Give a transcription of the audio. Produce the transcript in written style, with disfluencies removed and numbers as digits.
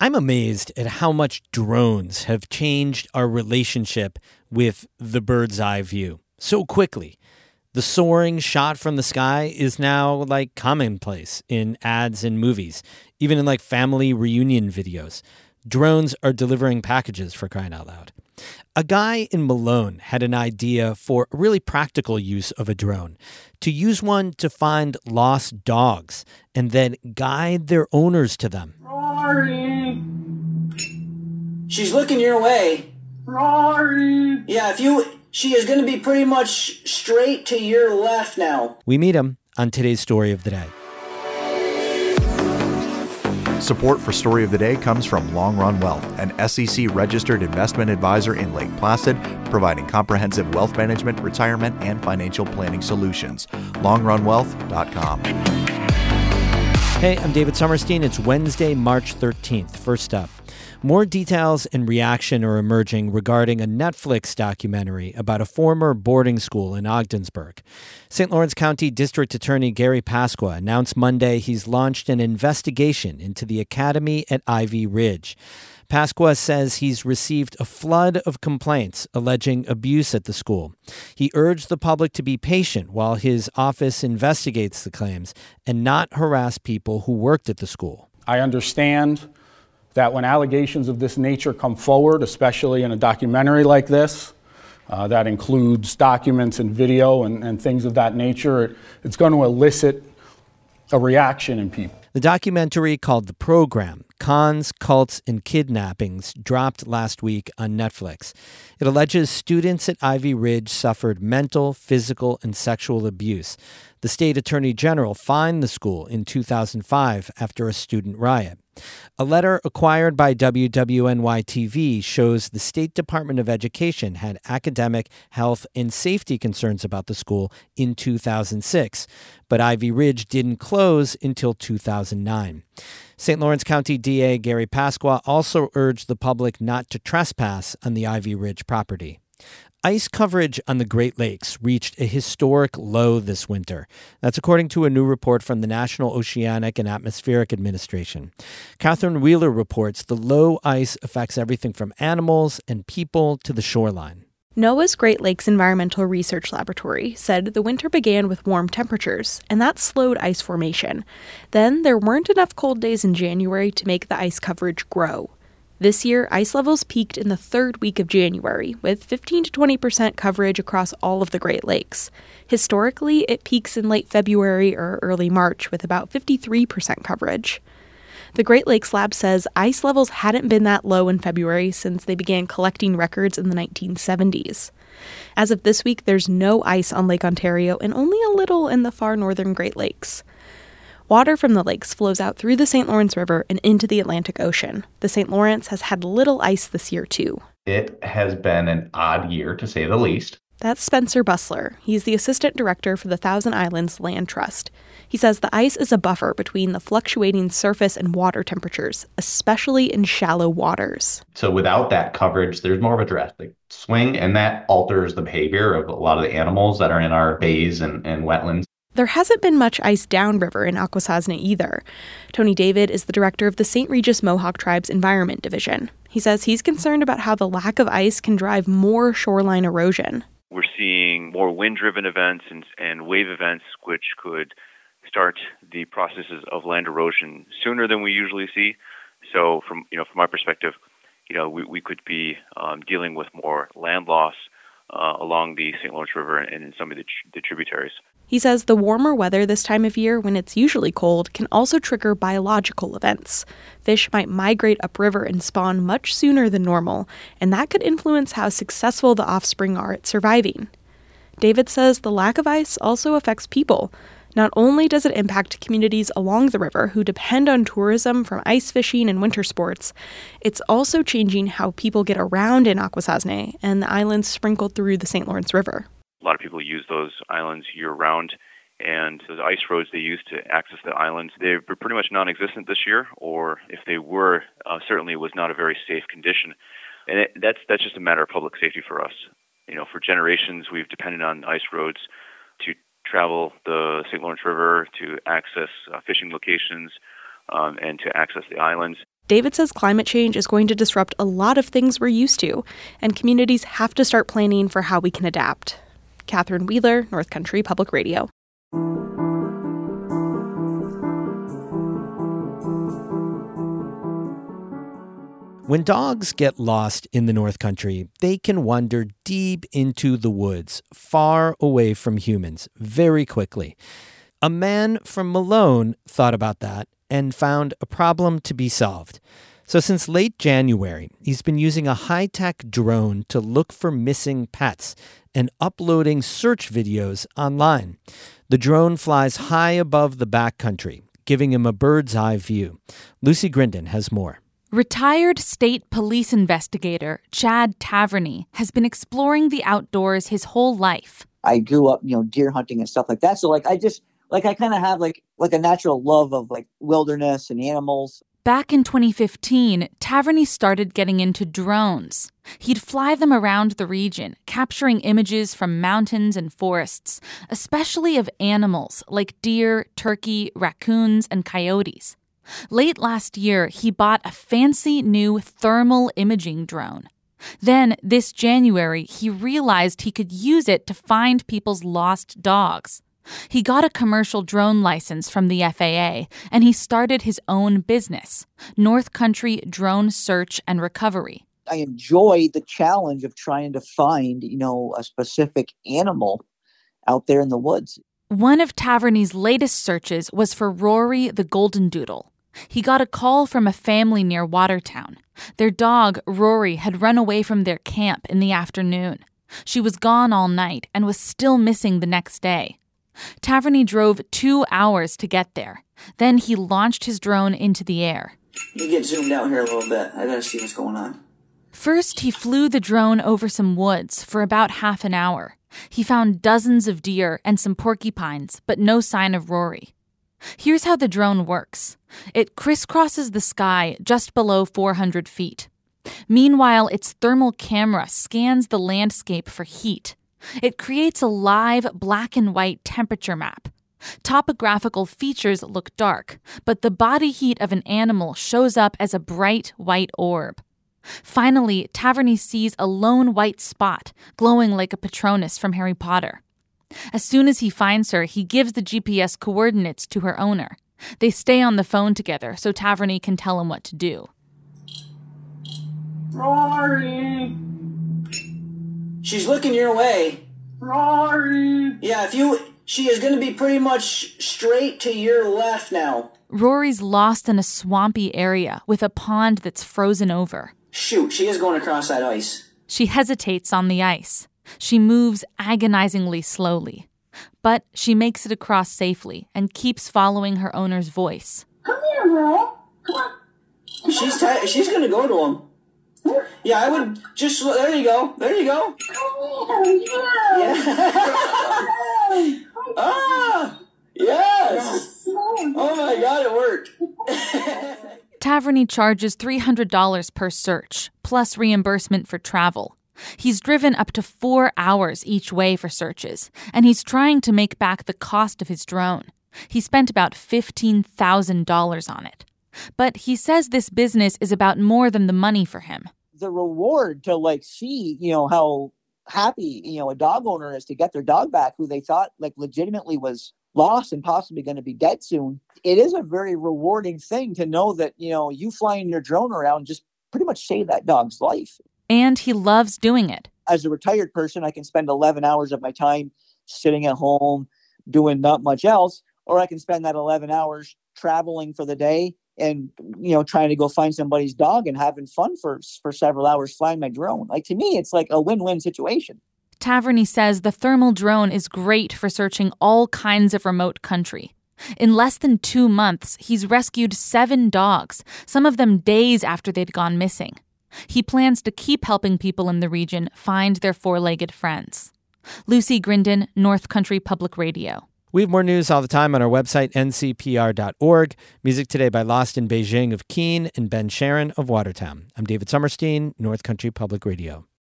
I'm amazed at how much drones have changed our relationship with the bird's eye view so quickly. The soaring shot from the sky is now like commonplace in ads and movies, even in like family reunion videos. Drones are delivering packages, for crying out loud. A guy in Malone had an idea for a really practical use of a drone, to use one to find lost dogs and then guide their owners to them. Rory! She's looking your way. Rory! Yeah, she is going to be pretty much straight to your left now. We meet him on today's Story of the Day. Support for Story of the Day comes from Long Run Wealth, an SEC-registered investment advisor in Lake Placid, providing comprehensive wealth management, retirement, and financial planning solutions. LongRunWealth.com. Hey, I'm David Sommerstein. It's Wednesday, March 13th. First up, more details and reaction are emerging regarding a Netflix documentary about a former boarding school in Ogdensburg. St. Lawrence County District Attorney Gary Pasqua announced Monday he's launched an investigation into the academy at Ivy Ridge. Pasqua says he's received a flood of complaints alleging abuse at the school. He urged the public to be patient while his office investigates the claims and not harass people who worked at the school. I understand that when allegations of this nature come forward, especially in a documentary like this, that includes documents and video and things of that nature, it's going to elicit a reaction in people. The documentary called The Program, Cons, Cults, and Kidnappings dropped last week on Netflix. It alleges students at Ivy Ridge suffered mental, physical, and sexual abuse. The state attorney general fined the school in 2005 after a student riot. A letter acquired by WWNY-TV shows the State Department of Education had academic, health, and safety concerns about the school in 2006, but Ivy Ridge didn't close until 2009. St. Lawrence County DA Gary Pasqua also urged the public not to trespass on the Ivy Ridge property. Ice coverage on the Great Lakes reached a historic low this winter. That's according to a new report from the National Oceanic and Atmospheric Administration. Catherine Wheeler reports the low ice affects everything from animals and people to the shoreline. NOAA's Great Lakes Environmental Research Laboratory said the winter began with warm temperatures, and that slowed ice formation. Then there weren't enough cold days in January to make the ice coverage grow. This year, ice levels peaked in the third week of January, with 15 to 20% coverage across all of the Great Lakes. Historically, it peaks in late February or early March, with about 53% coverage. The Great Lakes Lab says ice levels hadn't been that low in February since they began collecting records in the 1970s. As of this week, there's no ice on Lake Ontario and only a little in the far northern Great Lakes. Water from the lakes flows out through the St. Lawrence River and into the Atlantic Ocean. The St. Lawrence has had little ice this year, too. It has been an odd year, to say the least. That's Spencer Busler. He's the assistant director for the Thousand Islands Land Trust. He says the ice is a buffer between the fluctuating surface and water temperatures, especially in shallow waters. So without that coverage, there's more of a drastic swing, and that alters the behavior of a lot of the animals that are in our bays and wetlands. There hasn't been much ice downriver in Akwesasne either. Tony David is the director of the St. Regis Mohawk Tribe's Environment Division. He says he's concerned about how the lack of ice can drive more shoreline erosion. We're seeing more wind-driven events and wave events, which could start the processes of land erosion sooner than we usually see. So from my perspective, we could be dealing with more land loss along the St. Lawrence River and in some of the tributaries. He says the warmer weather this time of year, when it's usually cold, can also trigger biological events. Fish might migrate upriver and spawn much sooner than normal, and that could influence how successful the offspring are at surviving. David says the lack of ice also affects people. Not only does it impact communities along the river who depend on tourism from ice fishing and winter sports, it's also changing how people get around in Akwesasne and the islands sprinkled through the St. Lawrence River. A lot of people use those islands year-round, and those ice roads they use to access the islands, they were pretty much non-existent this year, or if they were, certainly was not a very safe condition. And that's just a matter of public safety for us. For generations, we've depended on ice roads to travel the St. Lawrence River, to access fishing locations, and to access the islands. David says climate change is going to disrupt a lot of things we're used to, and communities have to start planning for how we can adapt. Catherine Wheeler, North Country Public Radio. When dogs get lost in the North Country, they can wander deep into the woods, far away from humans, very quickly. A man from Malone thought about that and found a problem to be solved. So since late January, he's been using a high-tech drone to look for missing pets and uploading search videos online. The drone flies high above the backcountry, giving him a bird's-eye view. Lucy Grindon has more. Retired state police investigator Chad Taverny has been exploring the outdoors his whole life. I grew up, deer hunting and stuff like that. So I kind of have like a natural love of like wilderness and animals. Back in 2015, Taverny started getting into drones. He'd fly them around the region, capturing images from mountains and forests, especially of animals like deer, turkey, raccoons, and coyotes. Late last year, he bought a fancy new thermal imaging drone. Then, this January, he realized he could use it to find people's lost dogs. He got a commercial drone license from the FAA, and he started his own business, North Country Drone Search and Recovery. I enjoy the challenge of trying to find, a specific animal out there in the woods. One of Taverny's latest searches was for Rory the golden doodle. He got a call from a family near Watertown. Their dog, Rory, had run away from their camp in the afternoon. She was gone all night and was still missing the next day. Taverny drove 2 hours to get there. Then he launched his drone into the air. You get zoomed out here a little bit. I gotta see what's going on. First, he flew the drone over some woods for about half an hour. He found dozens of deer and some porcupines, but no sign of Rory. Here's how the drone works. It crisscrosses the sky just below 400 feet. Meanwhile, its thermal camera scans the landscape for heat. It creates a live black and white temperature map. Topographical features look dark, but the body heat of an animal shows up as a bright white orb. Finally, Taverny sees a lone white spot glowing like a Patronus from Harry Potter. As soon as he finds her, he gives the GPS coordinates to her owner. They stay on the phone together so Taverny can tell him what to do. Rory! She's looking your way. Rory! Yeah, she is going to be pretty much straight to your left now. Rory's lost in a swampy area with a pond that's frozen over. Shoot, she is going across that ice. She hesitates on the ice. She moves agonizingly slowly. But she makes it across safely and keeps following her owner's voice. Come here, girl. Come on. She's going to go to him. Yeah, I would just... There you go. There you go. Come here. Yeah. Ah! Yes! Oh my God, it worked. Taverny charges $300 per search, plus reimbursement for travel. He's driven up to 4 hours each way for searches, and he's trying to make back the cost of his drone. He spent about $15,000 on it. But he says this business is about more than the money for him. The reward to see, how happy, a dog owner is to get their dog back who they thought legitimately was lost and possibly going to be dead soon. It is a very rewarding thing to know that, you flying your drone around just pretty much saved that dog's life. And he loves doing it. As a retired person, I can spend 11 hours of my time sitting at home doing not much else, or I can spend that 11 hours traveling for the day and, trying to go find somebody's dog and having fun for several hours flying my drone. To me, it's like a win-win situation. Taverny says the thermal drone is great for searching all kinds of remote country. In less than 2 months, he's rescued 7 dogs, some of them days after they'd gone missing. He plans to keep helping people in the region find their four-legged friends. Lucy Grindon, North Country Public Radio. We have more news all the time on our website, ncpr.org. Music today by Lost in Beijing of Keene and Ben Sharon of Watertown. I'm David Summerstein, North Country Public Radio.